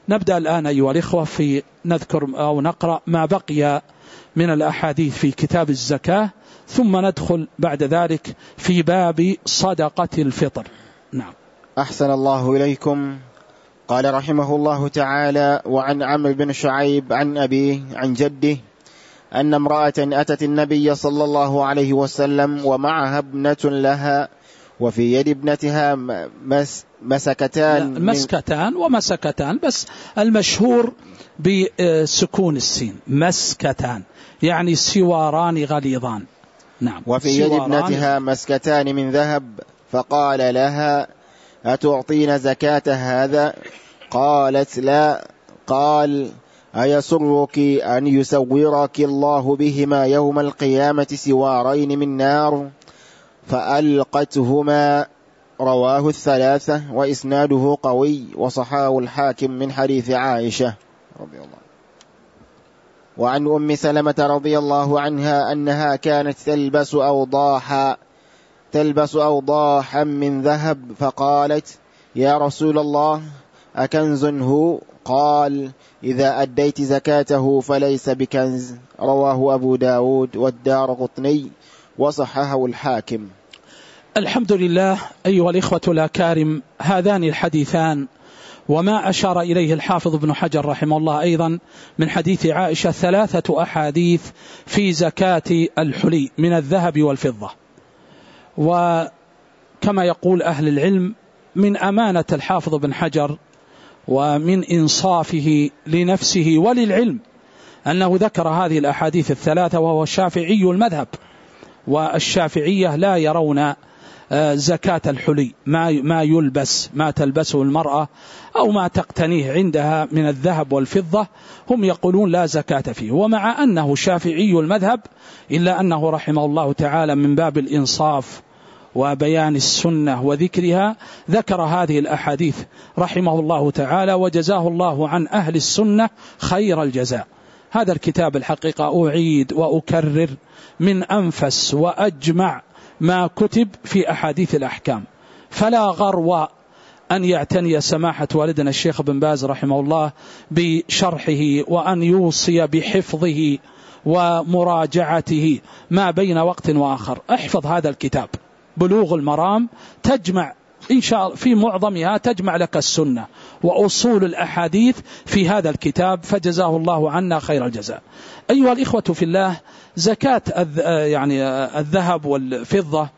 نبدأ الآن أيها الإخوة في نذكر أو نقرأ ما بقي من الأحاديث في كتاب الزكاة، ثم ندخل بعد ذلك في باب صدقة الفطر. نعم. أحسن الله إليكم. قال رحمه الله تعالى: وعن عمرو بن شعيب عن أبيه عن جده أن امرأة أتت النبي صلى الله عليه وسلم ومعها ابنة لها، وفي يد ابنتها مسكتان ومسكتان، بس المشهور بسكون السين، مسكتان يعني سواران غليظان. نعم. وفي يد ابنتها مسكتان من ذهب، فقال لها: أتعطين زكاة هذا؟ قالت: لا. قال: أيسرك أن يسورك الله بهما يوم القيامة سوارين من نار؟ فألقتهما. رواه الثلاثة وإسناده قوي، وصححه الحاكم من حديث عائشة رضي الله. وعن أم سلمة رضي الله عنها أنها كانت تلبس أوضاحا من ذهب، فقالت: يا رسول الله، أكنز هو؟ قال: إذا أديت زكاته فليس بكنز. رواه أبو داود والدارقطني وصححه الحاكم. الحمد لله. أيها الإخوة الأكارم، هذان الحديثان وما أشار إليه الحافظ ابن حجر رحمه الله أيضا من حديث عائشة 3 أحاديث في زكاة الحلي من الذهب والفضة. وكما يقول أهل العلم، من أمانة الحافظ ابن حجر ومن إنصافه لنفسه وللعلم أنه ذكر هذه الأحاديث ال3، وهو شافعي المذهب، والشافعية لا يرون زكاة الحلي، ما يلبس، ما تلبسه المرأة أو ما تقتنيه عندها من الذهب والفضة، هم يقولون لا زكاة فيه. ومع أنه شافعي المذهب إلا أنه رحمه الله تعالى من باب الإنصاف وبيان السنة وذكرها ذكر هذه الأحاديث رحمه الله تعالى، وجزاه الله عن أهل السنة خير الجزاء. هذا الكتاب الحقيقة أعيد وأكرر من أنفس وأجمع ما كتب في أحاديث الأحكام، فلا غرو أن يعتني سماحة والدنا الشيخ بن باز رحمه الله بشرحه، وأن يوصي بحفظه ومراجعته ما بين وقت وآخر. احفظ هذا الكتاب بلوغ المرام، تجمع إن شاء الله في معظمها تجمع لك السنة وأصول الأحاديث في هذا الكتاب، فجزاه الله عنا خير الجزاء. أيها الإخوة في الله، زكاة يعني الذهب والفضة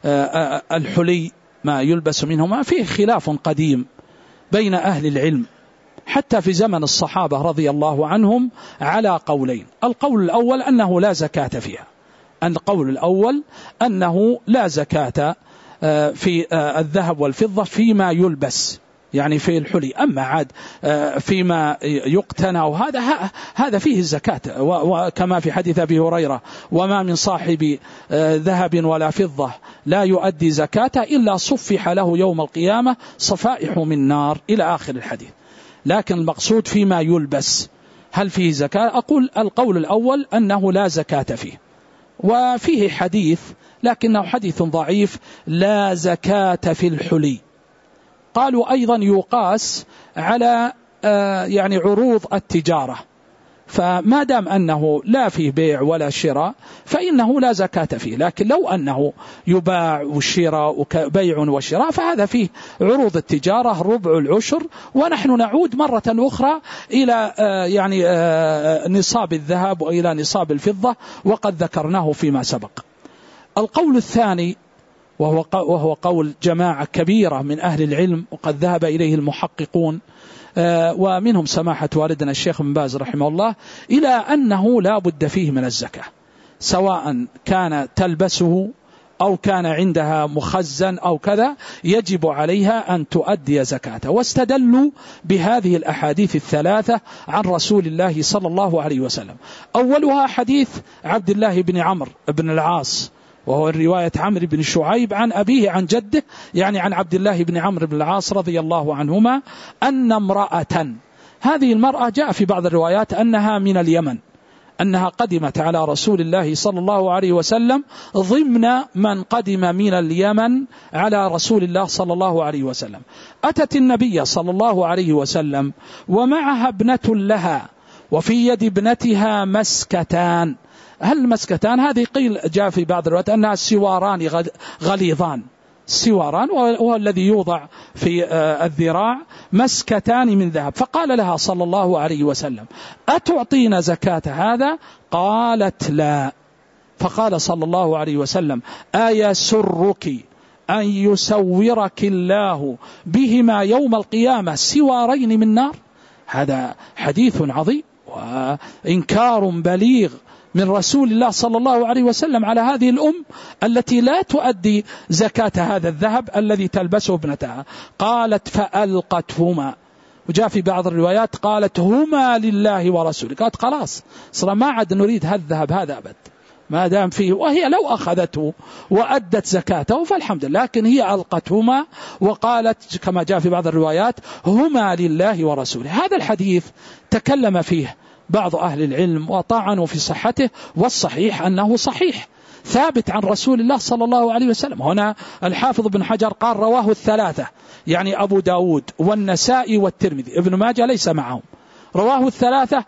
الحلي ما يلبس منهما فيه خلاف قديم بين أهل العلم حتى في زمن الصحابة رضي الله عنهم على قولين. القول الأول أنه لا زكاة فيها، القول الأول أنه لا زكاة في الذهب والفضة فيما يلبس، يعني في الحلي. أما عاد فيما يقتنى هذا فيه الزكاة، وكما في حديث أبي هريرة: وما من صاحب ذهب ولا فضة لا يؤدي زكاة إلا صفح له يوم القيامة صفائح من نار، إلى آخر الحديث. لكن المقصود فيما يلبس هل فيه زكاة؟ أقول القول الأول أنه لا زكاة فيه، وفيه حديث لكنه حديث ضعيف: لا زكاة في الحلي. قالوا أيضا يقاس على يعني عروض التجارة، فما دام أنه لا فيه بيع ولا شراء فإنه لا زكاة فيه. لكن لو أنه يباع وشراء بيع وشراء فهذا فيه عروض التجارة ربع العشر. ونحن نعود مرة أخرى إلى يعني نصاب الذهب وإلى نصاب الفضة، وقد ذكرناه فيما سبق. القول الثاني وهو قول جماعة كبيرة من أهل العلم، وقد ذهب إليه المحققون ومنهم سماحة والدنا الشيخ بن باز رحمه الله، إلى أنه لا بد فيه من الزكاة، سواء كان تلبسه أو كان عندها مخزن أو كذا، يجب عليها أن تؤدي زكاته. واستدلوا بهذه الأحاديث الثلاثة عن رسول الله صلى الله عليه وسلم. أولها حديث عبد الله بن عمرو بن العاص، وهو الرواية عمرو بن شعيب عن أبيه عن جده، يعني عن عبد الله بن عمرو بن العاص رضي الله عنهما، أن امرأة، هذه المرأة جاء في بعض الروايات أنها من اليمن، أنها قدمت على رسول الله صلى الله عليه وسلم ضمن من قدم من اليمن على رسول الله صلى الله عليه وسلم. أتت النبي صلى الله عليه وسلم ومعها ابنة لها، وفي يد ابنتها مسكتان. هل مسكتان هذه قيل جاء في بعض الروايات أنها سواران غليظان، سواران وهو الذي يوضع في الذراع، مسكتان من ذهب. فقال لها صلى الله عليه وسلم: أتعطين زكاة هذا؟ قالت: لا. فقال صلى الله عليه وسلم: أيسرك أن يسورك الله بهما يوم القيامة سوارين من نار؟ هذا حديث عظيم وإنكار بليغ من رسول الله صلى الله عليه وسلم على هذه الأم التي لا تؤدي زكاة هذا الذهب الذي تلبسه ابنتها. قالت: فألقتهما. وجاء في بعض الروايات قالت: هما لله ورسوله. قالت: خلاص صار ما عاد نريد هذا الذهب هذا أبد ما دام فيه، وهي لو أخذته وأدت زكاته فالحمد لله، لكن هي ألقتهما وقالت كما جاء في بعض الروايات: هما لله ورسوله. هذا الحديث تكلم فيه بعض أهل العلم وطعنوا في صحته، والصحيح أنه صحيح ثابت عن رسول الله صلى الله عليه وسلم. هنا الحافظ بن حجر قال: رواه الثلاثة، يعني أبو داود والنسائي والترمذي، ابن ماجه ليس معهم، رواه الثلاثة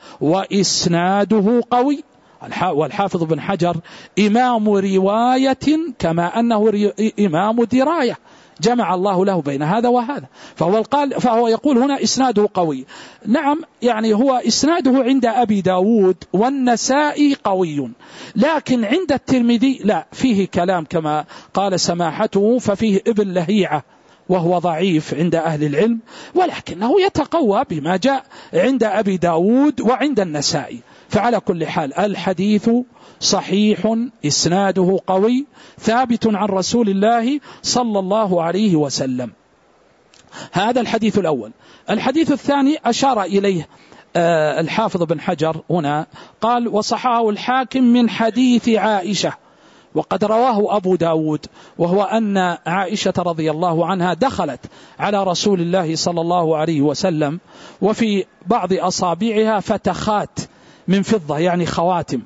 وإسناده قوي. والحافظ بن حجر إمام رواية كما أنه إمام دراية، جمع الله له بين هذا وهذا، فهو يقول هنا إسناده قوي. نعم، يعني هو إسناده عند أبي داود والنسائي قوي، لكن عند الترمذي لا، فيه كلام كما قال سماحته، ففيه ابن لهيعة وهو ضعيف عند أهل العلم، ولكنه يتقوى بما جاء عند أبي داود وعند النسائي. فعلى كل حال الحديث صحيح إسناده قوي ثابت عن رسول الله صلى الله عليه وسلم. هذا الحديث الأول. الحديث الثاني أشار إليه الحافظ بن حجر هنا، قال: وصححه الحاكم من حديث عائشة، وقد رواه أبو داود، وهو أن عائشة رضي الله عنها دخلت على رسول الله صلى الله عليه وسلم وفي بعض أصابعها فتخات من فضة، يعني خواتم،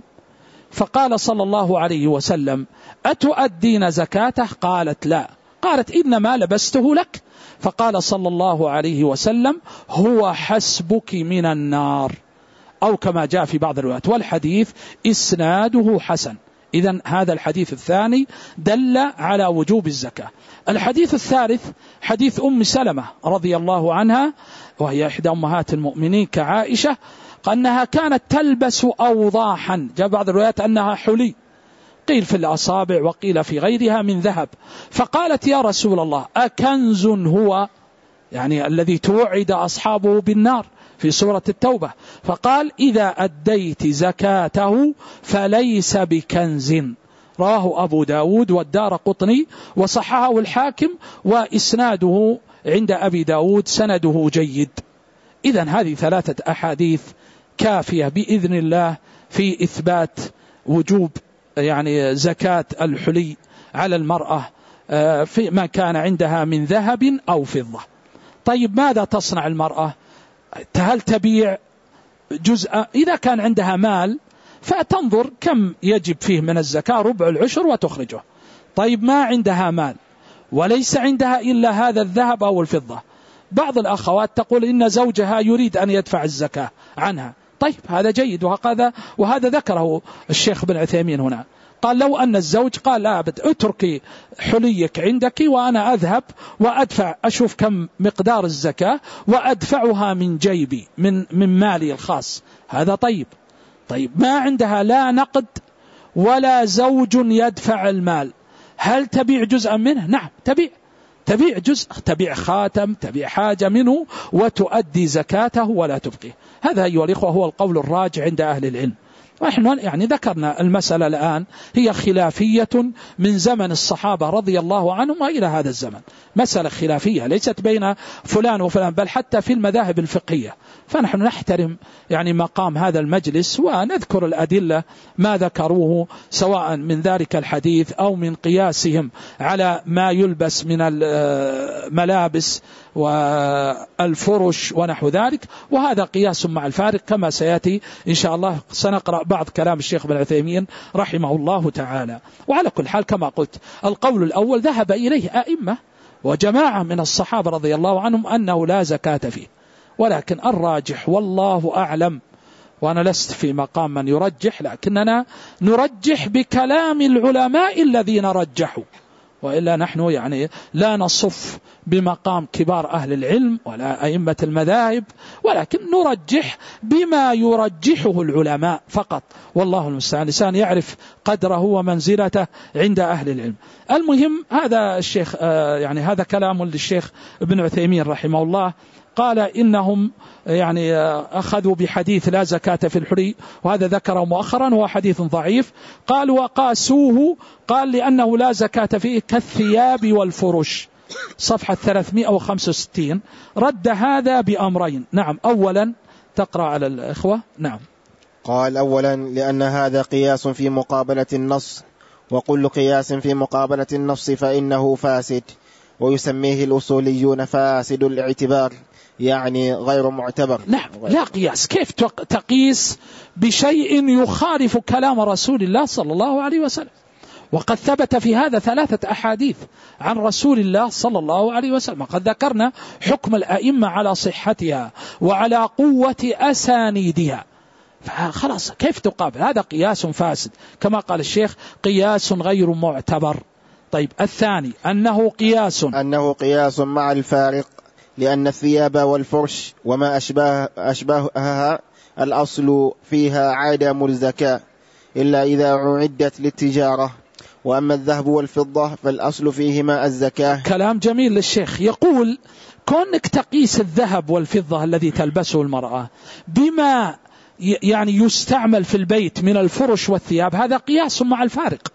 فقال صلى الله عليه وسلم: أتؤدين زكاته؟ قالت: لا. قالت: إنما لبسته لك. فقال صلى الله عليه وسلم: هو حسبك من النار، أو كما جاء في بعض الروايات، والحديث إسناده حسن. إذن هذا الحديث الثاني دل على وجوب الزكاة. الحديث الثالث حديث أم سلمة رضي الله عنها، وهي إحدى أمهات المؤمنين كعائشة، أنها كانت تلبس أوضاحا، جاء بعض الروايات أنها حلي، قيل في الأصابع وقيل في غيرها من ذهب. فقالت: يا رسول الله، أكنز هو؟ يعني الذي توعد أصحابه بالنار في سورة التوبة. فقال: إذا أديت زكاته فليس بكنز. رواه أبو داود والدارقطني وصححه الحاكم، وإسناده عند أبي داود سنده جيد. إذن هذه ثلاثة أحاديث كافية بإذن الله في إثبات وجوب يعني زكاة الحلي على المرأة في ما كان عندها من ذهب أو فضة. طيب ماذا تصنع المرأة؟ هل تبيع جزء؟ إذا كان عندها مال فتنظر كم يجب فيه من الزكاة، ربع العشر، وتخرجه. طيب ما عندها مال وليس عندها إلا هذا الذهب أو الفضة، بعض الأخوات تقول إن زوجها يريد أن يدفع الزكاة عنها. طيب هذا جيد، وهذا ذكره الشيخ بن عثيمين هنا، قال: لو أن الزوج قال: لا أبد، اتركي حليك عندك وأنا أذهب وأدفع، أشوف كم مقدار الزكاة وأدفعها من جيبي من مالي الخاص، هذا طيب. طيب ما عندها لا نقد ولا زوج يدفع المال، هل تبيع جزءا منه؟ نعم تبيع جزء، تبيع خاتم، تبيع حاجة منه وتؤدي زكاته ولا تبقيه. هذا أيها الإخوة هو القول الراجع عند أهل العلم. ونحن يعني ذكرنا المسألة الآن هي خلافية من زمن الصحابة رضي الله عنهم إلى هذا الزمن، مسألة خلافية ليست بين فلان وفلان، بل حتى في المذاهب الفقهية. فنحن نحترم يعني مقام هذا المجلس ونذكر الأدلة ما ذكروه، سواء من ذلك الحديث أو من قياسهم على ما يلبس من الملابس والفرش ونحو ذلك، وهذا قياس مع الفارق كما سيأتي إن شاء الله. سنقرأ بعض كلام الشيخ بن عثيمين رحمه الله تعالى. وعلى كل حال كما قلت القول الأول ذهب إليه أئمة وجماعة من الصحابة رضي الله عنهم أنه لا زكاة فيه، ولكن الراجح والله أعلم، وأنا لست في مقام من يرجح، لكننا نرجح بكلام العلماء الذين رجحوا، وإلا نحن يعني لا نصف بمقام كبار أهل العلم ولا أئمة المذاهب، ولكن نرجح بما يرجحه العلماء فقط، والله المستعان. الإنسان يعرف قدره ومنزلته عند أهل العلم. المهم هذا الشيخ يعني هذا كلام للشيخ ابن عثيمين رحمه الله، قال إنهم يعني أخذوا بحديث لا زكاة في الحلي، وهذا ذكره مؤخرا هو حديث ضعيف. قال وقاسوه، قال لأنه لا زكاة فيه كالثياب والفرش، صفحة 365. رد هذا بأمرين. نعم، أولا تقرأ على الإخوة. نعم. قال أولا لأن هذا قياس في مقابلة النص، وكل قياس في مقابلة النص فإنه فاسد، ويسميه الأصوليون فاسد الاعتبار، يعني غير معتبر. نعم، لا قياس. كيف تقيس بشيء يخالف كلام رسول الله صلى الله عليه وسلم؟ وقد ثبت في هذا 3 أحاديث عن رسول الله صلى الله عليه وسلم. قد ذكرنا حكم الأئمة على صحتها وعلى قوة أسانيدها، فخلاص كيف تقابل؟ هذا قياس فاسد كما قال الشيخ، قياس غير معتبر. طيب الثاني أنه قياس مع الفارق، لأن الثياب والفرش وما أشبهها الأصل فيها عدم الزكاة إلا إذا عدت للتجارة، وأما الذهب والفضة فالأصل فيهما الزكاة. كلام جميل للشيخ، يقول كونك تقيس الذهب والفضة الذي تلبسه المرأة بما يعني يستعمل في البيت من الفرش والثياب، هذا قياس مع الفارق،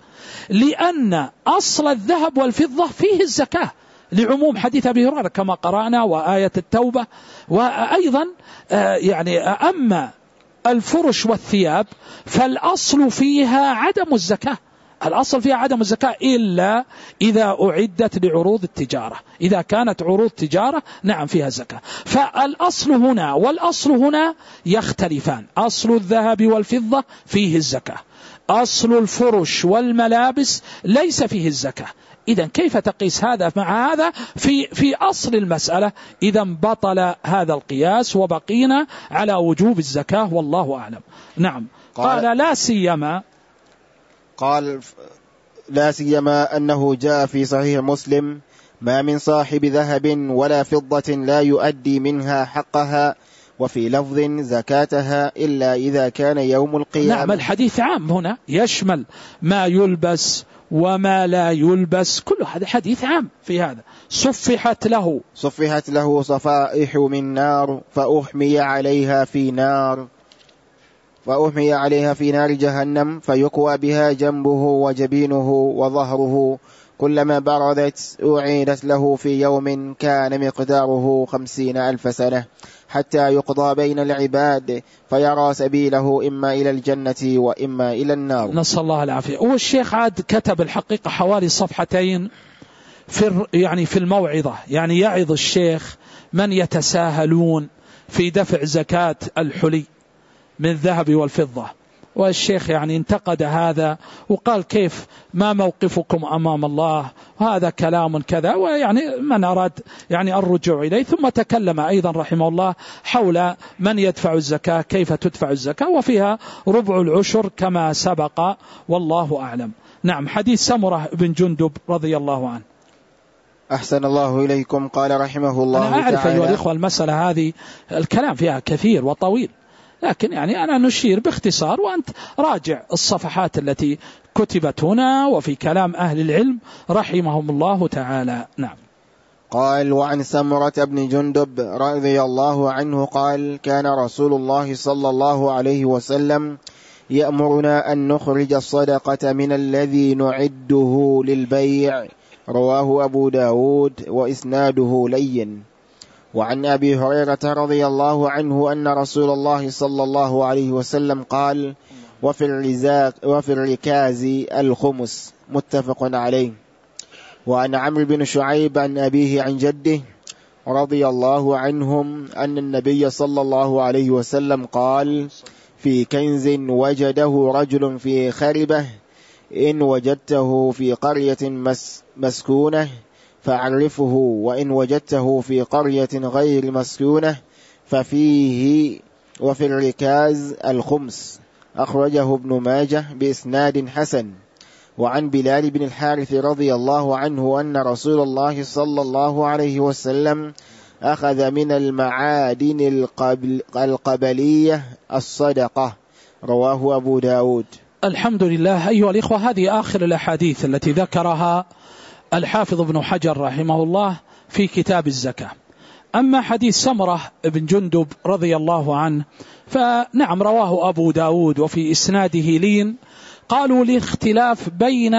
لأن أصل الذهب والفضة فيه الزكاة لعموم حديث أبي هريرة كما قرأنا وآية التوبة. وأيضا يعني أما الفرش والثياب فالأصل فيها عدم الزكاة، الأصل فيها عدم الزكاة إلا إذا أعدت لعروض التجارة. إذا كانت عروض تجارة نعم فيها زكاة. فالأصل هنا والأصل هنا يختلفان، أصل الذهب والفضة فيه الزكاة، أصل الفرش والملابس ليس فيه الزكاة. إذن كيف تقيس هذا مع هذا في أصل المسألة؟ إذن بطل هذا القياس وبقينا على وجوب الزكاة والله أعلم. نعم. قال لا سيما أنه جاء في صحيح مسلم ما من صاحب ذهب ولا فضة لا يؤدي منها حقها، وفي لفظ زكاتها إلا إذا كان يوم القيامة. نعم، الحديث عام هنا يشمل ما يلبس وما لا يلبس، كل هذا حديث عام في هذا. صفحت له صفائح من نار فأحمي عليها في نار جهنم فيكوى بها جنبه وجبينه وظهره، كلما بردت أعيدت له في يوم كان مقداره 50,000 سنة، حتى يقضى بين العباد فيرى سبيله إما إلى الجنة وإما إلى النار. نسأل الله العافية. والشيخ عاد كتب الحقيقة حوالي صفحتين في الموعظة، يعني يعظ الشيخ من يتساهلون في دفع زكاة الحلي من الذهب والفضة. والشيخ يعني انتقد هذا وقال كيف ما موقفكم أمام الله، وهذا كلام كذا، ويعني من أراد يعني الرجوع إليه. ثم تكلم أيضا رحمه الله حول من يدفع الزكاة، كيف تدفع الزكاة، وفيها ربع العشر كما سبق والله أعلم. نعم. حديث سمرة بن جندب رضي الله عنه. أحسن الله إليكم. قال رحمه الله تعالى: أنا أعرف أيها الإخوة المسألة هذه الكلام فيها كثير وطويل، لكن يعني أنا نشير باختصار، وأنت راجع الصفحات التي كتبت هنا وفي كلام أهل العلم رحمهم الله تعالى. نعم. قال: وعن سمرة بن جندب رضي الله عنه قال: كان رسول الله صلى الله عليه وسلم يأمرنا أن نخرج الصدقة من الذي نعده للبيع، رواه أبو داود وإسناده لين. وعن أبي هريرة رضي الله عنه أن رسول الله صلى الله عليه وسلم قال: وفي الركاز الخمس، متفق عليه. وعن عمرو بن شعيب عن أبيه عن جده رضي الله عنهم أن النبي صلى الله عليه وسلم قال في كنز وجده رجل في خربة إن وجدته في قرية مسكونة فاعرفه، وإن وجدته في قرية غير مسكونة ففيه وفي الركاز الخمس. أخرجه ابن ماجه بإسناد حسن. وعن بلال بن الحارث رضي الله عنه أن رسول الله صلى الله عليه وسلم أخذ من المعادن القبلية الصدقة. رواه أبو داود. الحمد لله. أيها الإخوة، هذه آخر الأحاديث التي ذكرها الحافظ ابن حجر رحمه الله في كتاب الزكاة. أما حديث سمرة بن جندب رضي الله عنه فنعم رواه أبو داود وفي إسناده لين، قالوا لاختلاف بين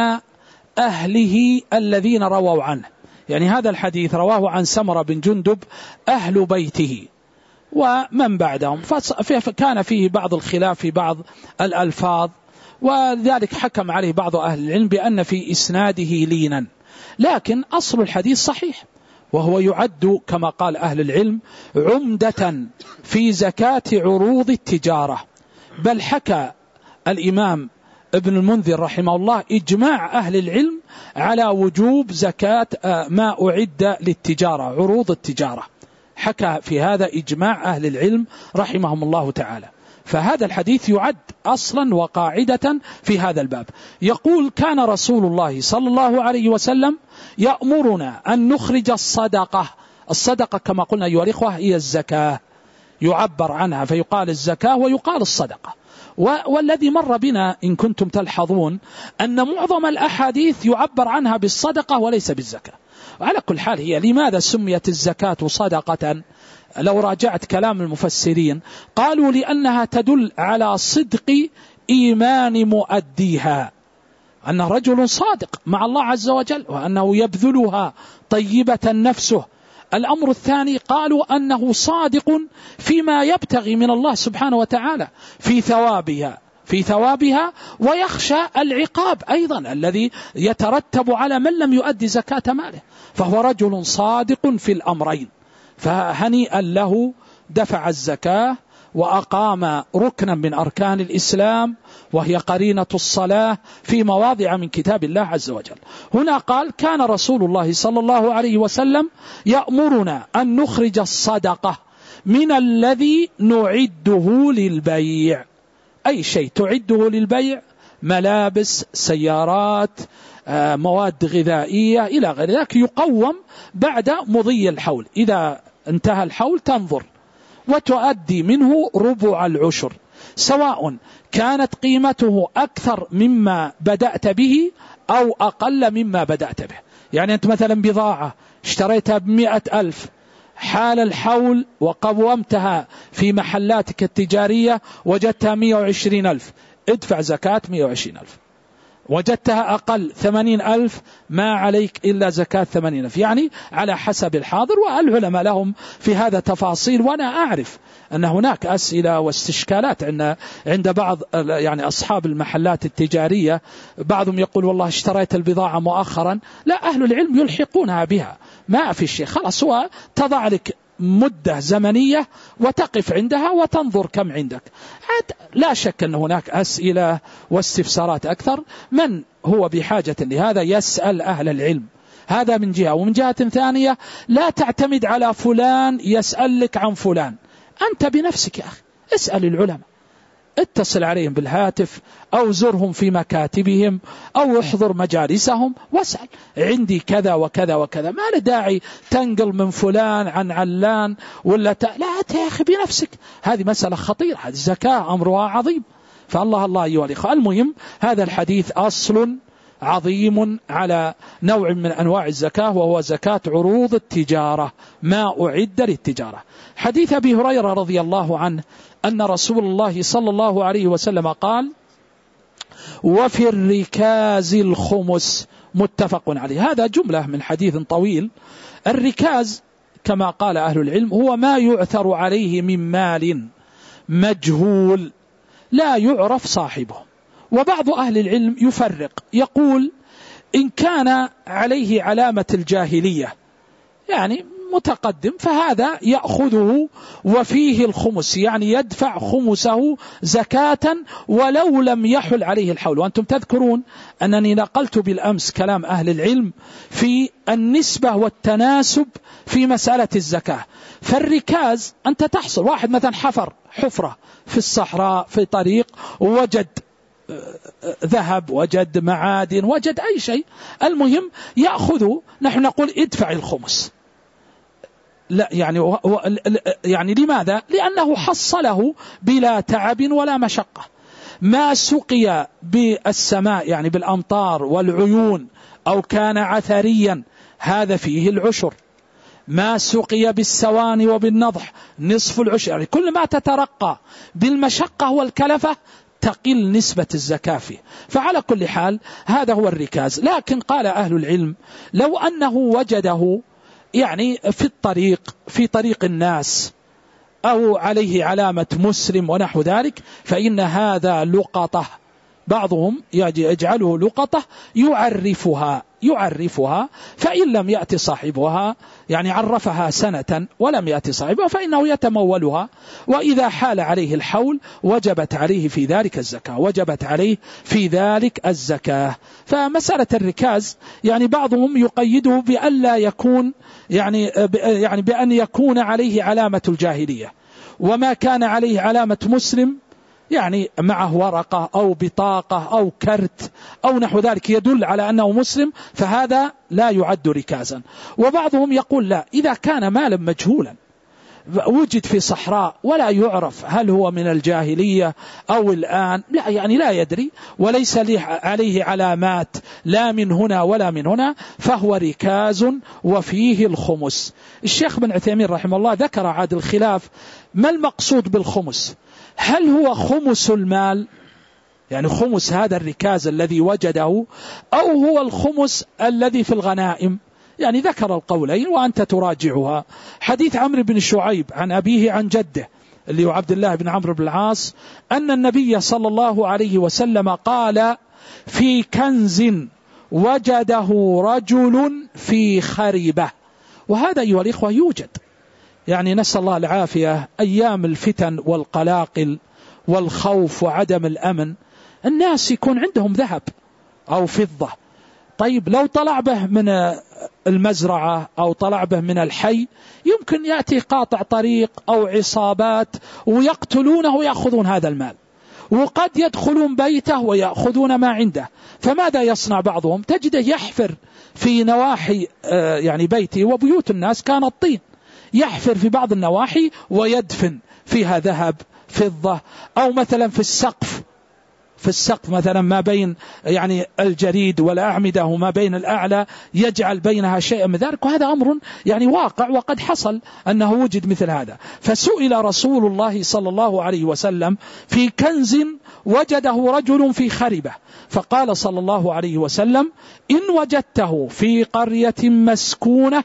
أهله الذين رووا عنه، يعني هذا الحديث رواه عن سمرة بن جندب أهل بيته ومن بعدهم، فكان فيه بعض الخلاف في بعض الألفاظ، وذلك حكم عليه بعض أهل العلم بأن في إسناده لينا، لكن أصل الحديث صحيح، وهو يعد كما قال أهل العلم عمدة في زكاة عروض التجارة. بل حكى الإمام ابن المنذر رحمه الله إجماع أهل العلم على وجوب زكاة ما أعد للتجارة، عروض التجارة، حكى في هذا إجماع أهل العلم رحمهم الله تعالى. فهذا الحديث يعد أصلا وقاعدة في هذا الباب. يقول كان رسول الله صلى الله عليه وسلم يأمرنا أن نخرج الصدقة. الصدقة كما قلنا أيها الإخوة هي الزكاة، يعبر عنها فيقال الزكاة ويقال الصدقة. والذي مر بنا إن كنتم تلحظون أن معظم الأحاديث يعبر عنها بالصدقة وليس بالزكاة. وعلى كل حال هي لماذا سميت الزكاة صدقة؟ لو راجعت كلام المفسرين قالوا لأنها تدل على صدق إيمان مؤديها، أنه رجل صادق مع الله عز وجل وأنه يبذلها طيبة نفسه. الأمر الثاني قالوا أنه صادق فيما يبتغي من الله سبحانه وتعالى في ثوابها ويخشى العقاب أيضا الذي يترتب على من لم يؤدي زكاة ماله، فهو رجل صادق في الأمرين. فهنيئا له دفع الزكاة وأقام ركنا من أركان الإسلام وهي قرينة الصلاة في مواضع من كتاب الله عز وجل. هنا قال كان رسول الله صلى الله عليه وسلم يأمرنا أن نخرج الصدقة من الذي نعده للبيع، أي شيء تعده للبيع، ملابس، سيارات، مواد غذائية إلى غير ذلك، يقوم بعد مضي الحول. إذا انتهى الحول تنظر وتؤدي منه ربع العشر، سواء كانت قيمته أكثر مما بدأت به أو أقل مما بدأت به. يعني أنت مثلا بضاعة اشتريتها ب100,000، حال الحول وقومتها في محلاتك التجارية وجدتها 120,000، ادفع زكاة 120,000. وجدتها أقل 80,000 ما عليك إلا زكاة 80,000، يعني على حسب الحاضر. والعلماء لهم في هذا تفاصيل، وأنا أعرف أن هناك أسئلة واستشكالات عند بعض يعني أصحاب المحلات التجارية. بعضهم يقول والله اشتريت البضاعة مؤخرا، لا، أهل العلم يلحقونها بها، ما في شيء، خلاص هو تضع لك مدة زمنية وتقف عندها وتنظر كم عندك. لا شك أن هناك أسئلة واستفسارات أكثر، من هو بحاجة لهذا يسأل أهل العلم، هذا من جهة. ومن جهة ثانية لا تعتمد على فلان يسألك عن فلان، أنت بنفسك يا أخي اسأل العلماء، اتصل عليهم بالهاتف أو زرهم في مكاتبهم أو احضر مجالسهم واسأل، عندي كذا وكذا وكذا، ما له داعي تنقل من فلان عن علان ولا لا يا أخي بنفسك، هذه مسألة خطيرة، هذه الزكاة أمرها عظيم. فالله الله أيها الإخوة، المهم هذا الحديث أصل عظيم على نوع من أنواع الزكاة، وهو زكاة عروض التجارة، ما أعد للتجارة. حديث أبي هريرة رضي الله عنه أن رسول الله صلى الله عليه وسلم قال وفي الركاز الخمس، متفق عليه. هذا جملة من حديث طويل. الركاز كما قال أهل العلم هو ما يعثر عليه من مال مجهول لا يعرف صاحبه. وبعض أهل العلم يفرق، يقول إن كان عليه علامة الجاهلية، يعني متقدم فهذا يأخذه وفيه الخمس، يعني يدفع خمسه زكاة ولو لم يحل عليه الحول. وأنتم تذكرون أنني نقلت بالأمس كلام أهل العلم في النسبة والتناسب في مسألة الزكاة. فالركاز أنت تحصل، واحد مثلا حفر حفرة في الصحراء في طريق ووجد ذهب، وجد معادن، وجد أي شيء، المهم يأخذه، نحن نقول ادفع الخمس. لا يعني لماذا؟ لأنه حصله بلا تعب ولا مشقة. ما سقي بالسماء يعني بالأمطار والعيون أو كان عثريا هذا فيه العشر. ما سقي بالسواني وبالنضح نصف العشر. يعني كل ما تترقى بالمشقة والكلفة تقل نسبة الزكاة فيه. فعلى كل حال هذا هو الركاز. لكن قال أهل العلم لو أنه وجده يعني في طريق الناس أو عليه علامة مسلم ونحو ذلك، فإن هذا لقطة، بعضهم يجعله لقطة يعرفها، فإن لم يأتي صاحبها يعني عرفها سنة ولم يأتي صاحبها فإنه يتمولها، وإذا حال عليه الحول وجبت عليه في ذلك الزكاة. فمسألة الركاز يعني بعضهم يقيده بأن لا يكون يعني بأن يكون عليه علامة الجاهلية، وما كان عليه علامة مسلم يعني معه ورقة أو بطاقة أو كرت أو نحو ذلك يدل على أنه مسلم، فهذا لا يعد ركازا. وبعضهم يقول لا، إذا كان مالا مجهولا وجد في صحراء ولا يعرف هل هو من الجاهلية أو الآن، لا يعني لا يدري وليس عليه علامات لا من هنا ولا من هنا، فهو ركاز وفيه الخمس. الشيخ بن عثيمين رحمه الله ذكر عاد الخلاف ما المقصود بالخمس، هل هو خمس المال يعني خمس هذا الركاز الذي وجده، أو هو الخمس الذي في الغنائم؟ يعني ذكر القولين وأنت تراجعها. حديث عمرو بن شعيب عن أبيه عن جده اللي هو عبد الله بن عمرو بن العاص أن النبي صلى الله عليه وسلم قال في كنز وجده رجل في خريبة. وهذا أيها الإخوة يوجد، يعني نسأل الله العافية، أيام الفتن والقلاقل والخوف وعدم الأمن الناس يكون عندهم ذهب أو فضة، طيب لو طلع به من المزرعة أو طلع به من الحي يمكن يأتي قاطع طريق أو عصابات ويقتلونه ويأخذون هذا المال، وقد يدخلون بيته ويأخذون ما عنده. فماذا يصنع بعضهم؟ تجده يحفر في نواحي يعني بيته، وبيوت الناس كانت طين، يحفر في بعض النواحي ويدفن فيها ذهب فضة، أو مثلا في السقف مثلا ما بين يعني الجريد والأعمدة وما بين الأعلى يجعل بينها شيء من ذلك. وهذا أمر يعني واقع وقد حصل أنه وجد مثل هذا. فسئل رسول الله صلى الله عليه وسلم في كنز وجده رجل في خربة، فقال صلى الله عليه وسلم إن وجدته في قرية مسكونة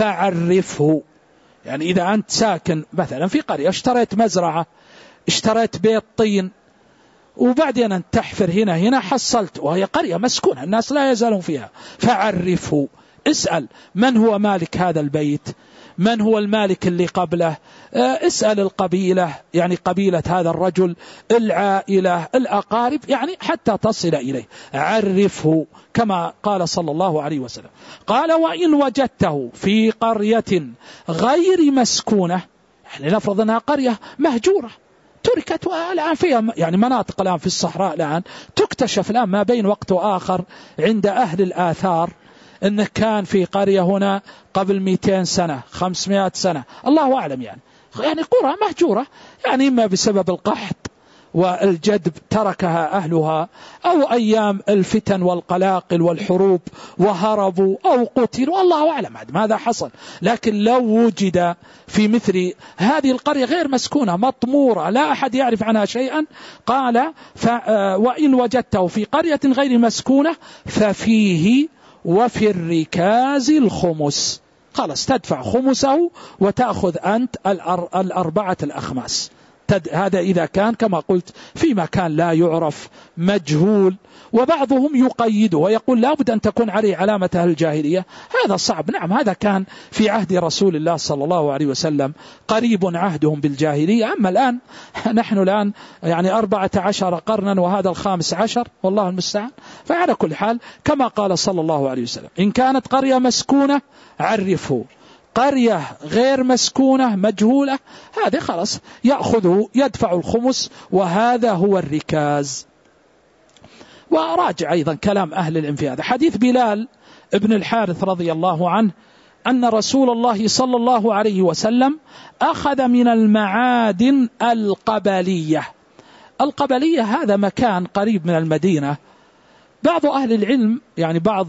فعرفه. يعني إذا أنت ساكن مثلا في قرية، اشتريت مزرعة، اشتريت بيت طين، وبعدين أن تحفر هنا حصلت وهي قرية مسكونة الناس لا يزالون فيها، فعرفه، اسأل من هو مالك هذا البيت، من هو المالك اللي قبله، اسأل القبيلة يعني قبيلة هذا الرجل، العائلة، الأقارب، يعني حتى تصل إليه، عرفه كما قال صلى الله عليه وسلم. قال وإن وجدته في قرية غير مسكونة، يعني نفرض أنها قرية مهجورة تركت الآن فيها يعني مناطق الآن في الصحراء الآن تكتشف الآن ما بين وقت وآخر عند أهل الآثار أنه كان في قرية هنا قبل 200 سنة 500 سنة الله أعلم، يعني قرى مهجورة، يعني إما بسبب القحط والجدب تركها أهلها، أو أيام الفتن والقلاقل والحروب وهربوا أو قتلوا، الله أعلم ماذا حصل. لكن لو وجد في مثل هذه القرية غير مسكونة مطمورة لا أحد يعرف عنها شيئا، قال وإن وجدته في قرية غير مسكونة ففيه وفي الركاز الخمس، خلاص تدفع خمسه وتأخذ أنت 4 الأخماس. هذا إذا كان كما قلت في مكان لا يعرف مجهول. وبعضهم يقيده ويقول لا بد أن تكون عليه علامة أهل الجاهلية. هذا صعب. نعم هذا كان في عهد رسول الله صلى الله عليه وسلم قريب عهدهم بالجاهلية. أما الآن نحن الآن يعني 14 قرنا وهذا 15 والله المستعان. فعلى كل حال كما قال صلى الله عليه وسلم إن كانت قرية مسكونة عرفه، قرية غير مسكونة مجهولة هذا خلاص يدفع الخمس، وهذا هو الركاز. وراجع أيضا كلام أهل العلم في هذا. حديث بلال ابن الحارث رضي الله عنه أن رسول الله صلى الله عليه وسلم أخذ من المعادن القبلية. القبلية هذا مكان قريب من المدينة. بعض أهل العلم بعض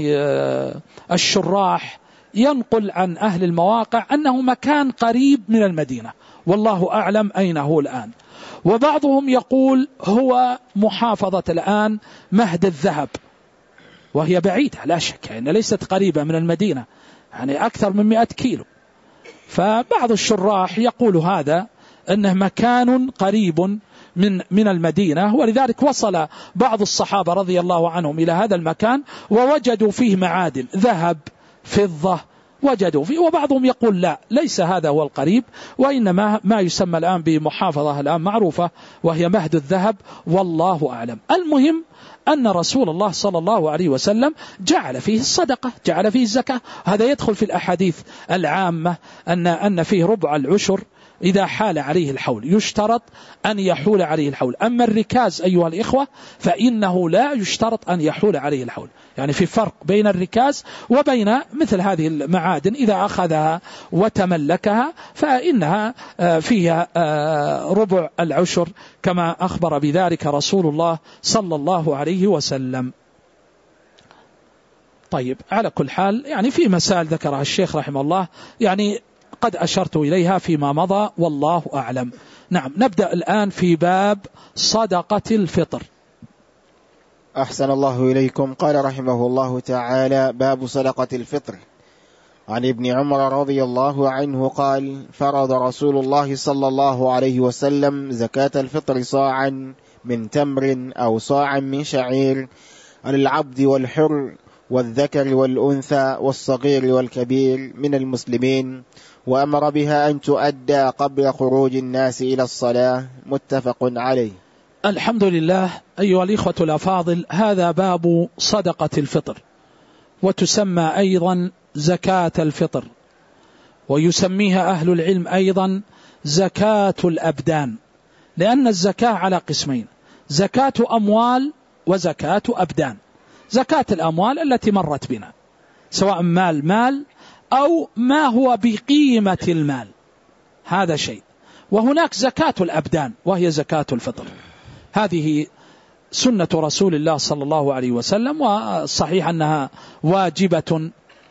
الشراح ينقل عن أهل المواقع أنه مكان قريب من المدينة، والله أعلم أين هو الآن. وبعضهم يقول هو محافظة الآن مهد الذهب، وهي بعيدة لا شك، يعني ليست قريبة من المدينة، يعني أكثر من 100 كيلو. فبعض الشراح يقول هذا أنه مكان قريب من المدينة، ولذلك وصل بعض الصحابة رضي الله عنهم إلى هذا المكان ووجدوا فيه معادن ذهب فضة وجدوا فيه. وبعضهم يقول لا، ليس هذا هو القريب، وإنما ما يسمى الآن بمحافظة الآن معروفة وهي مهد الذهب، والله أعلم. المهم أن رسول الله صلى الله عليه وسلم جعل فيه الصدقة، جعل فيه الزكاة. هذا يدخل في الأحاديث العامة أن فيه ربع العشر إذا حال عليه الحول، يشترط أن يحول عليه الحول. أما الركاز أيها الإخوة فإنه لا يشترط أن يحول عليه الحول، يعني في فرق بين الركاز وبين مثل هذه المعادن إذا أخذها وتملكها فإنها فيها ربع العشر كما أخبر بذلك رسول الله صلى الله عليه وسلم. طيب على كل حال يعني في مسائل ذكرها الشيخ رحمه الله يعني قد أشرت إليها فيما مضى والله أعلم. نعم نبدأ الآن في باب صدقة الفطر. أحسن الله إليكم. قال رحمه الله تعالى باب صدقة الفطر. عن ابن عمر رضي الله عنه قال فرض رسول الله صلى الله عليه وسلم زكاة الفطر صاعا من تمر أو صاعا من شعير على العبد والحر والذكر والأنثى والصغير والكبير من المسلمين، وأمر بها أن تؤدى قبل خروج الناس إلى الصلاة. متفق عليه. الحمد لله. أيها الإخوة الأفاضل، هذا باب صدقة الفطر، وتسمى أيضا زكاة الفطر، ويسميها أهل العلم أيضا زكاة الأبدان، لأن الزكاة على قسمين: زكاة أموال وزكاة أبدان. زكاة الأموال التي مرت بنا سواء مال أو ما هو بقيمة المال، هذا شيء. وهناك زكاة الأبدان وهي زكاة الفطر. هذه سنة رسول الله صلى الله عليه وسلم، والصحيح أنها واجبة،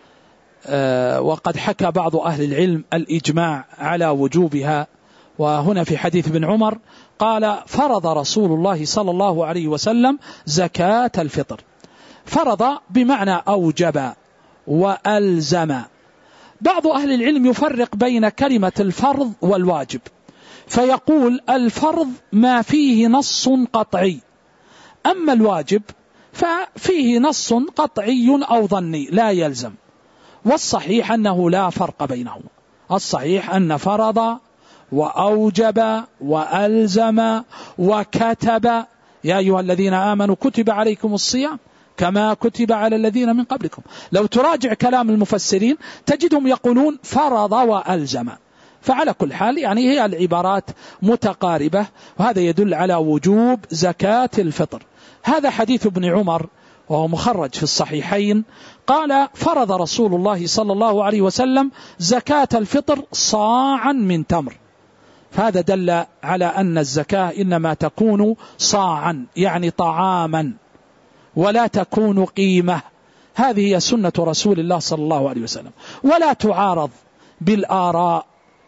وقد حكى بعض أهل العلم الإجماع على وجوبها. وهنا في حديث ابن عمر قال فرض رسول الله صلى الله عليه وسلم زكاة الفطر. فرض بمعنى أوجب وألزم. بعض أهل العلم يفرق بين كلمة الفرض والواجب، فيقول الفرض ما فيه نص قطعي، أما الواجب ففيه نص قطعي أو ظني لا يلزم. والصحيح أنه لا فرق بينهما. الصحيح أن فرض وأوجب وألزم وكتب يا أيها الذين آمنوا كتب عليكم الصيام كما كتب على الذين من قبلكم. لو تراجع كلام المفسرين تجدهم يقولون فرض وألزم. فعلى كل حال يعني هي العبارات متقاربة، وهذا يدل على وجوب زكاة الفطر. هذا حديث ابن عمر وهو مخرج في الصحيحين، قال فرض رسول الله صلى الله عليه وسلم زكاة الفطر صاعا من تمر. فهذا دل على أن الزكاة إنما تكون صاعا يعني طعاما، ولا تكون قيمة. هذه هي سنة رسول الله صلى الله عليه وسلم، ولا تعارض بالآراء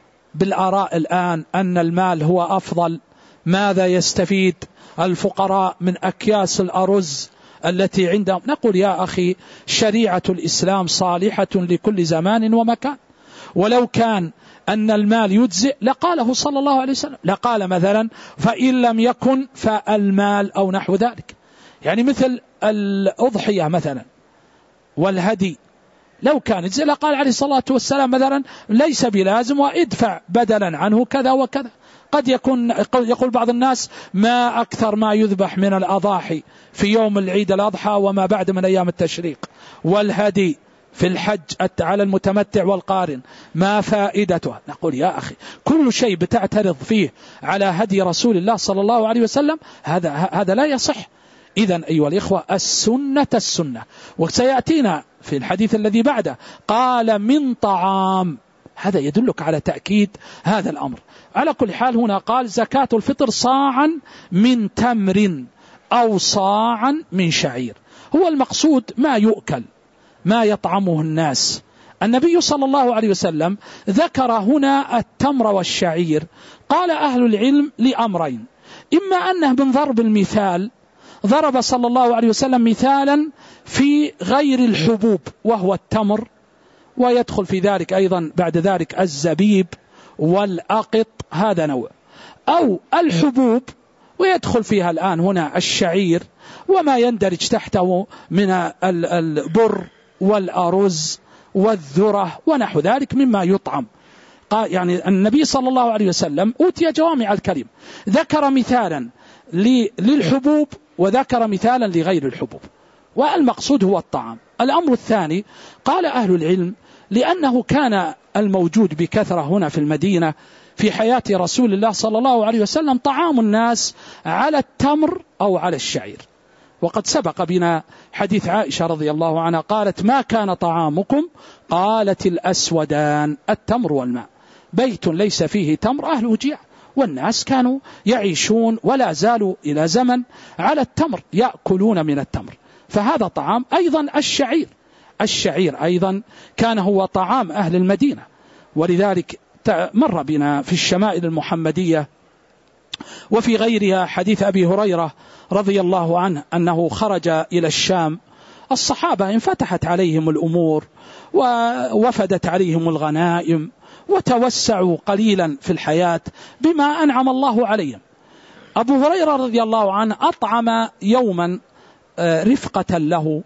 الآن أن المال هو أفضل. ماذا يستفيد الفقراء من أكياس الأرز التي عندهم؟ نقول يا أخي شريعة الإسلام صالحة لكل زمان ومكان، ولو كان أن المال يجزئ لقاله صلى الله عليه وسلم، لقال مثلا فإن لم يكن فالمال أو نحو ذلك. يعني مثل الأضحية مثلا والهدي لو كان يجزئ لقال عليه الصلاة والسلام مثلا ليس بلازم وادفع بدلا عنه كذا وكذا. قد يقول بعض الناس ما أكثر ما يذبح من الأضاحي في يوم العيد الأضحى وما بعد من أيام التشريق، والهدي في الحج على المتمتع والقارن ما فائدته؟ نقول يا أخي كل شيء بتعترض فيه على هدي رسول الله صلى الله عليه وسلم هذا لا يصح. إذن أيها الإخوة السنة، وسيأتينا في الحديث الذي بعده قال من طعام، هذا يدلك على تأكيد هذا الأمر. على كل حال هنا قال زكاة الفطر صاعا من تمر أو صاعا من شعير. هو المقصود ما يؤكل ما يطعمه الناس. النبي صلى الله عليه وسلم ذكر هنا التمر والشعير. قال أهل العلم لأمرين: إما أنه من ضرب المثال، ضرب صلى الله عليه وسلم مثالا في غير الحبوب وهو التمر، ويدخل في ذلك أيضا بعد ذلك الزبيب والأقط، هذا نوع، أو الحبوب ويدخل فيها الآن هنا الشعير وما يندرج تحته من البر والأرز والذرة ونحو ذلك مما يطعم. يعني النبي صلى الله عليه وسلم أوتي جوامع الكلم، ذكر مثالا للحبوب وذكر مثالا لغير الحبوب، والمقصود هو الطعام. الأمر الثاني قال أهل العلم لأنه كان الموجود بكثرة هنا في المدينة في حياة رسول الله صلى الله عليه وسلم طعام الناس على التمر أو على الشعير. وقد سبق بنا حديث عائشة رضي الله عنها قالت ما كان طعامكم؟ قالت الأسودان التمر والماء. بيت ليس فيه تمر أهله جيع، والناس كانوا يعيشون ولا زالوا إلى زمن على التمر يأكلون من التمر، فهذا طعام. أيضا الشعير أيضا كان هو طعام أهل المدينة، ولذلك مر بنا في الشمائل المحمدية وفي غيرها حديث أبي هريرة رضي الله عنه أنه خرج إلى الشام، الصحابة انفتحت عليهم الأمور ووفدت عليهم الغنائم وتوسعوا قليلا في الحياة بما أنعم الله عليهم. أبو هريرة رضي الله عنه أطعم يوما رفقة له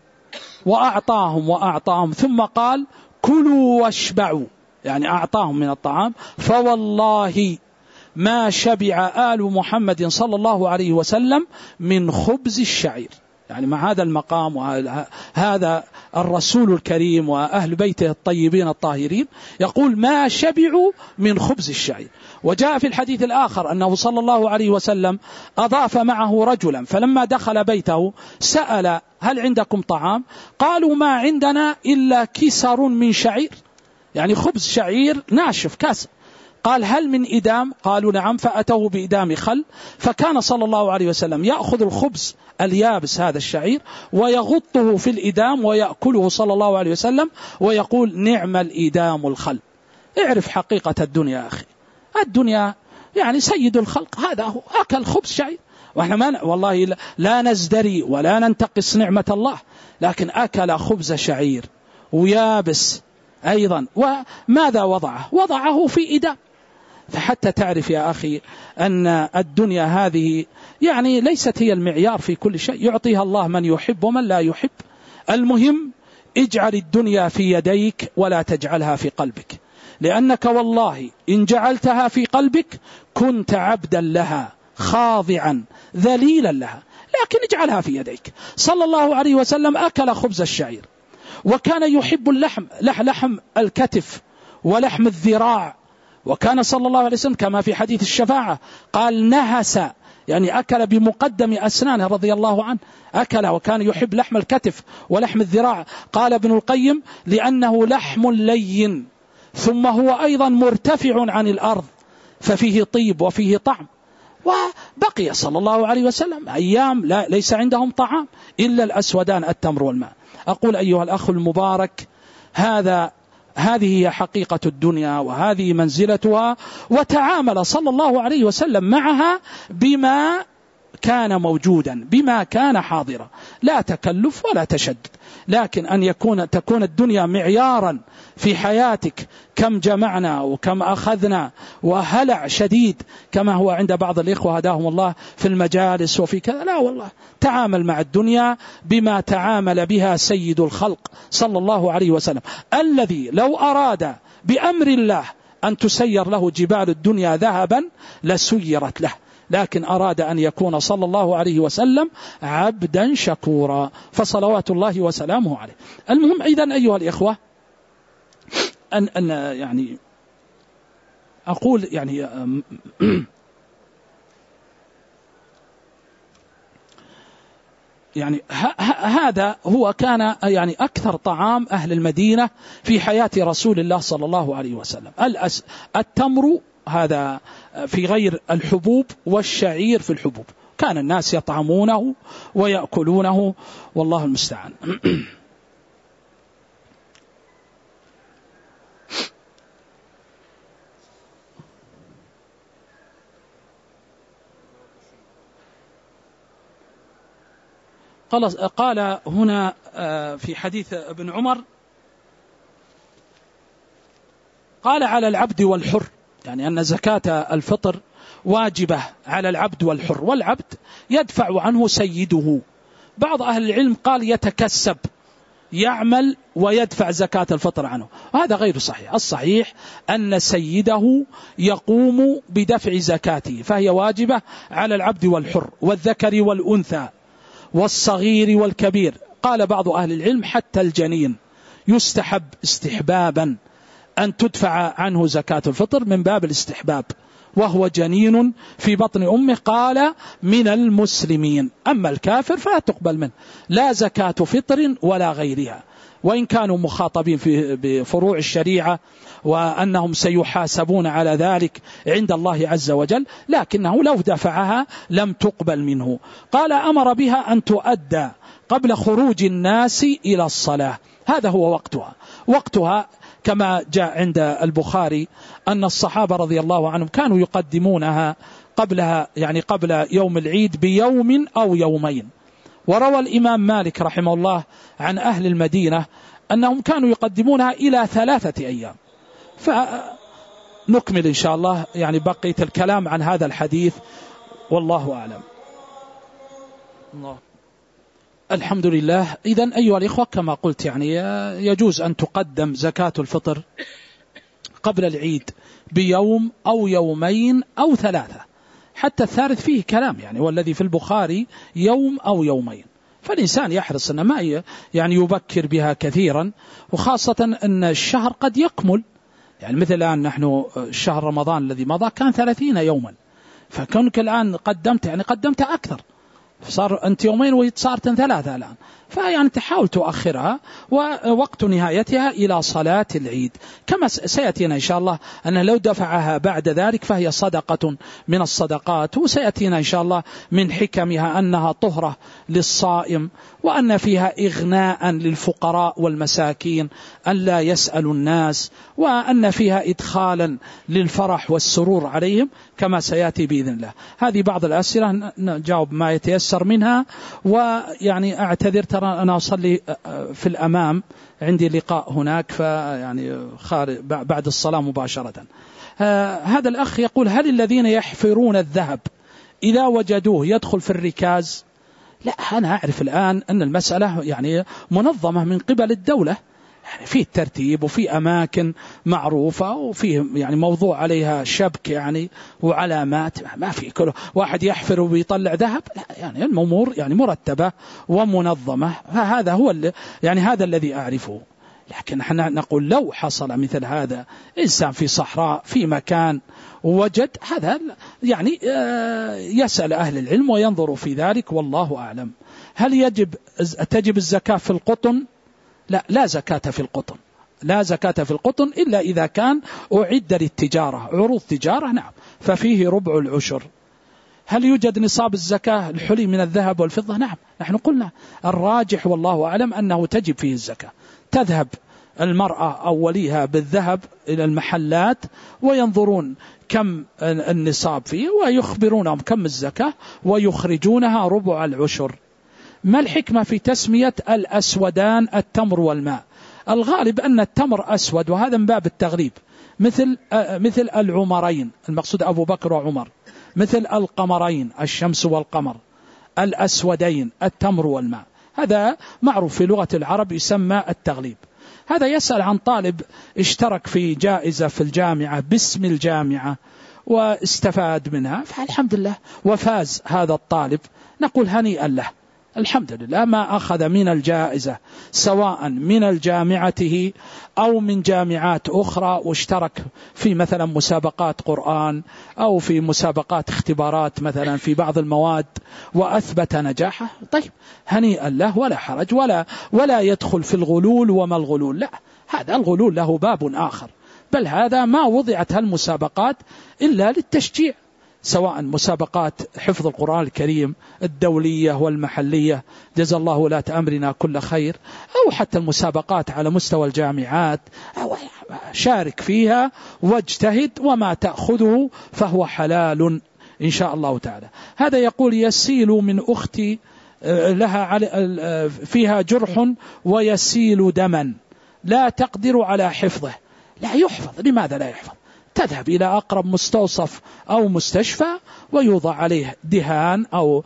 وأعطاهم ثم قال كلوا واشبعوا، يعني أعطاهم من الطعام. فوالله ما شبع آل محمد صلى الله عليه وسلم من خبز الشعير. يعني مع هذا المقام وهذا الرسول الكريم وأهل بيته الطيبين الطاهرين يقول ما شبعوا من خبز الشعير. وجاء في الحديث الآخر أنه صلى الله عليه وسلم أضاف معه رجلا، فلما دخل بيته سأل هل عندكم طعام؟ قالوا ما عندنا إلا كسر من شعير، يعني خبز شعير ناشف كاسر. قال هل من إدام؟ قالوا نعم، فأتوه بإدام خل، فكان صلى الله عليه وسلم يأخذ الخبز اليابس هذا الشعير ويغطه في الإدام ويأكله صلى الله عليه وسلم ويقول نعم الإدام الخل. اعرف حقيقة الدنيا أخي، الدنيا يعني سيد الخلق هذا هو أكل خبز شعير، وإحنا والله لا نزدري ولا ننتقص نعمة الله، لكن أكل خبز شعير ويابس أيضا. وماذا وضعه في إدام. فحتى تعرف يا أخي أن الدنيا هذه يعني ليست هي المعيار في كل شيء، يعطيها الله من يحب ومن لا يحب. المهم اجعل الدنيا في يديك ولا تجعلها في قلبك، لأنك والله إن جعلتها في قلبك كنت عبدا لها خاضعا ذليلا لها، لكن اجعلها في يديك. صلى الله عليه وسلم أكل خبز الشعير، وكان يحب اللحم، لحم الكتف ولحم الذراع، وكان صلى الله عليه وسلم كما في حديث الشفاعة قال نهس، يعني أكل بمقدم أسنانه رضي الله عنه، أكل وكان يحب لحم الكتف ولحم الذراع. قال ابن القيم لأنه لحم لين ثم هو أيضا مرتفع عن الأرض ففيه طيب وفيه طعم. وبقي صلى الله عليه وسلم أيام ليس عندهم طعام إلا الأسودان التمر والماء. أقول أيها الأخ المبارك هذه هي حقيقة الدنيا وهذه منزلتها، وتعامل صلى الله عليه وسلم معها بما كان موجودا بما كان حاضرا، لا تكلف ولا تشدد، لكن أن تكون الدنيا معيارا في حياتك، كم جمعنا وكم أخذنا وهلع شديد كما هو عند بعض الإخوة هداهم الله في المجالس وفي كذا. لا والله، تعامل مع الدنيا بما تعامل بها سيد الخلق صلى الله عليه وسلم، الذي لو أراد بأمر الله أن تسير له جبال الدنيا ذهبا لسيرت له، لكن أراد أن يكون صلى الله عليه وسلم عبدا شكورا، فصلوات الله وسلامه عليه. المهم إذن أيها الإخوة أن يعني أقول يعني يعني هذا هو كان يعني أكثر طعام أهل المدينة في حياة رسول الله صلى الله عليه وسلم. التمر هذا في غير الحبوب، والشعير في الحبوب، كان الناس يطعمونه ويأكلونه، والله المستعان. قال هنا في حديث ابن عمر، قال على العبد والحر، يعني أن زكاة الفطر واجبة على العبد والحر، والعبد يدفع عنه سيده. بعض أهل العلم قال يتكسب، يعمل ويدفع زكاة الفطر عنه، هذا غير صحيح. الصحيح أن سيده يقوم بدفع زكاته، فهي واجبة على العبد والحر والذكر والأنثى والصغير والكبير. قال بعض أهل العلم حتى الجنين يستحب استحبابا أن تدفع عنه زكاة الفطر من باب الاستحباب، وهو جنين في بطن أمه، قال من المسلمين. أما الكافر فلا تقبل منه لا زكاة فطر ولا غيرها، وإن كانوا مخاطبين بفروع الشريعة وأنهم سيحاسبون على ذلك عند الله عز وجل، لكنه لو دفعها لم تقبل منه. قال أمر بها أن تؤدى قبل خروج الناس إلى الصلاة، هذا هو وقتها كما جاء عند البخاري أن الصحابة رضي الله عنهم كانوا يقدمونها قبلها، يعني قبل يوم العيد بيوم أو يومين. وروى الإمام مالك رحمه الله عن أهل المدينة أنهم كانوا يقدمونها إلى 3 أيام. فنكمل إن شاء الله يعني بقية الكلام عن هذا الحديث، والله أعلم. الحمد لله. إذن أيها الإخوة كما قلت يعني يجوز أن تقدم زكاة الفطر قبل العيد بيوم أو يومين أو 3، حتى الثالث فيه كلام يعني، والذي في البخاري يوم أو يومين. فالإنسان يحرص أن ما يعني يبكر بها كثيرا، وخاصة أن الشهر قد يكمل، يعني مثل الآن نحن شهر رمضان الذي مضى كان 30 يوما، فكونك الآن قدمت أكثر، صار أنت يومين وصارت 3 الآن، فيعني تحاول تؤخرها، ووقت نهايتها إلى صلاة العيد، كما سيأتينا إن شاء الله أن لو دفعها بعد ذلك فهي صدقة من الصدقات، وسيأتينا إن شاء الله من حكمها أنها طهرة للصائم، وأن فيها إغناء للفقراء والمساكين أن لا يسألوا الناس، وأن فيها إدخالا للفرح والسرور عليهم كما سيأتي بإذن الله. هذه بعض الأسئلة نجاوب ما يتيسر منها، ويعني أعتذر ترى أنا أصلي في الأمام، عندي لقاء هناك، فيعني بعد الصلاة مباشرة. هذا الأخ يقول: هل الذين يحفرون الذهب إذا وجدوه يدخل في الركاز؟ لا، أنا أعرف الآن أن المسألة يعني منظمة من قبل الدولة، يعني فيه ترتيب وفي أماكن معروفة وفيه يعني موضوع عليها شبك يعني وعلامات، ما في كل واحد يحفر ويطلع ذهب، لا، يعني الأمور يعني مرتبة ومنظمة. فهذا هو يعني هذا الذي أعرفه. لكن احنا نقول لو حصل مثل هذا إنسان في صحراء في مكان ووجد هذا، يعني يسأل أهل العلم وينظروا في ذلك، والله أعلم. هل تجب الزكاة في القطن؟ لا زكاة في القطن، لا زكاة في القطن إلا إذا كان أعد للتجارة، عروض تجارة نعم، ففيه ربع العشر. هل يوجد نصاب الزكاة الحلي من الذهب والفضة؟ نعم، نحن قلنا الراجح والله أعلم أنه تجب فيه الزكاة. تذهب المرأة أو وليها بالذهب إلى المحلات وينظرون كم النصاب فيه ويخبرونهم كم الزكاة ويخرجونها ربع العشر. ما الحكمة في تسمية الأسودان التمر والماء؟ الغالب أن التمر أسود، وهذا من باب التغليب، مثل العمرين، المقصود أبو بكر وعمر، مثل القمرين، الشمس والقمر، الأسودين التمر والماء. هذا معروف في لغة العرب يسمى التغليب. هذا يسأل عن طالب اشترك في جائزة في الجامعة باسم الجامعة واستفاد منها، فالحمد لله وفاز هذا الطالب، نقول هنيئا له، الحمد لله ما أخذ من الجائزة سواء من الجامعته أو من جامعات أخرى، واشترك في مثلا مسابقات قرآن أو في مسابقات اختبارات مثلا في بعض المواد وأثبت نجاحه، طيب هنيئا له ولا حرج، ولا يدخل في الغلول وما الغلول، لا، هذا الغلول له باب آخر، بل هذا ما وضعت هالمسابقات إلا للتشجيع، سواء مسابقات حفظ القرآن الكريم الدولية والمحلية، جزا الله ولاة أمرنا كل خير، أو حتى المسابقات على مستوى الجامعات، أو شارك فيها واجتهد، وما تأخذه فهو حلال إن شاء الله تعالى. هذا يقول يسيل من أختي لها فيها جرح ويسيل دما، لا تقدر على حفظه. لا يحفظ، لماذا لا يحفظ؟ تذهب إلى أقرب مستوصف أو مستشفى ويوضع عليه دهان أو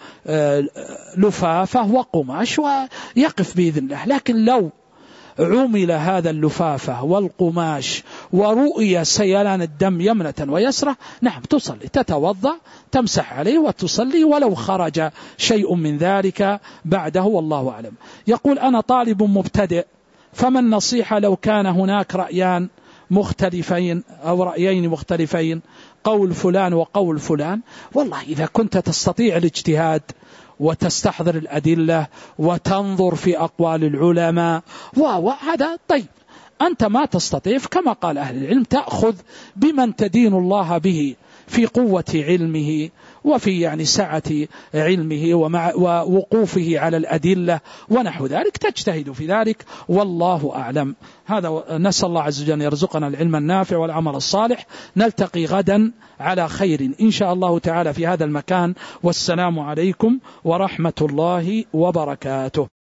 لفافة وقماش ويقف بإذن الله. لكن لو عمل هذا اللفافة والقماش ورؤية سيلان الدم يمنة ويسرة، نعم تصلي، تتوضأ، تمسح عليه وتصلي، ولو خرج شيء من ذلك بعده، والله أعلم. يقول أنا طالب مبتدئ، فما النصيحة لو كان هناك رأيان مختلفين أو رأيين مختلفين، قول فلان وقول فلان؟ والله إذا كنت تستطيع الاجتهاد وتستحضر الأدلة وتنظر في أقوال العلماء وهذا طيب. أنت ما تستطيع، كما قال أهل العلم تأخذ بمن تدين الله به في قوة علمه وفي يعني سعة علمه ووقوفه على الأدلة ونحو ذلك، تجتهد في ذلك، والله أعلم. هذا نسأل الله عز وجل أن يرزقنا العلم النافع والعمل الصالح. نلتقي غدا على خير إن شاء الله تعالى في هذا المكان، والسلام عليكم ورحمة الله وبركاته.